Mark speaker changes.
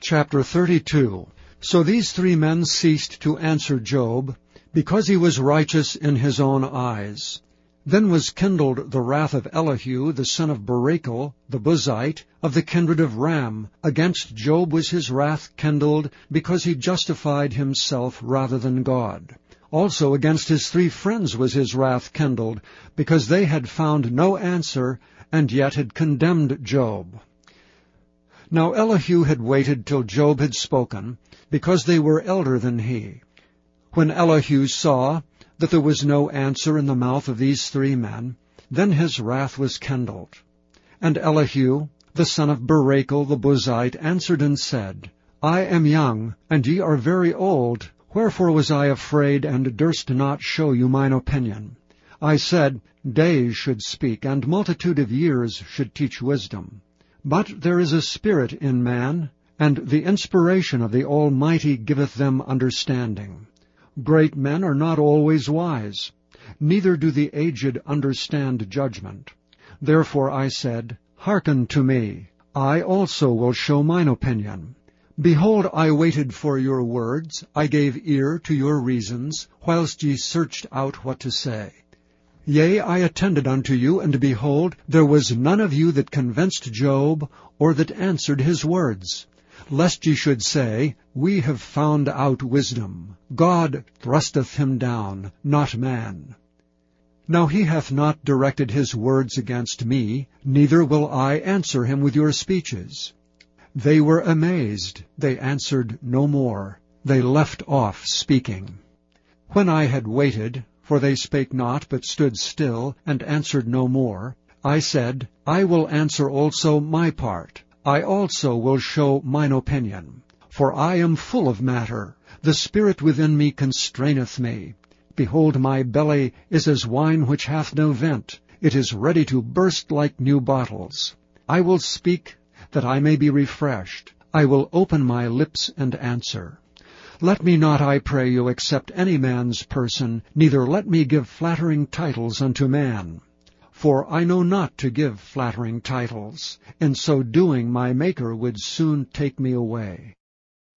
Speaker 1: Chapter 32. So these three men ceased to answer Job, because he was righteous in his own eyes. Then was kindled the wrath of Elihu, the son of Barachel, the Buzite, of the kindred of Ram. Against Job was his wrath kindled, because he justified himself rather than God. Also against his three friends was his wrath kindled, because they had found no answer, and yet had condemned Job. Now Elihu had waited till Job had spoken, because they were elder than he. When Elihu saw that there was no answer in the mouth of these three men, then his wrath was kindled. And Elihu, the son of Barachel the Buzite, answered and said, I am young, and ye are very old. Wherefore was I afraid, and durst not show you mine opinion? I said, days should speak, and multitude of years should teach wisdom. But there is a spirit in man, and the inspiration of the Almighty giveth them understanding. Great men are not always wise, neither do the aged understand judgment. Therefore I said, hearken to me, I also will show mine opinion. Behold, I waited for your words, I gave ear to your reasons, whilst ye searched out what to say. Yea, I attended unto you, and behold, there was none of you that convinced Job, or that answered his words. Lest ye should say, we have found out wisdom. God thrusteth him down, not man. Now he hath not directed his words against me, neither will I answer him with your speeches. They were amazed, they answered no more. They left off speaking. When I had waited, for they spake not, but stood still, and answered no more, I said, I will answer also my part. I also will show mine opinion. For I am full of matter. The spirit within me constraineth me. Behold, my belly is as wine which hath no vent. It is ready to burst like new bottles. I will speak, that I may be refreshed. I will open my lips and answer. Let me not, I pray you, accept any man's person, neither let me give flattering titles unto man. For I know not to give flattering titles. In so doing my Maker would soon take me away.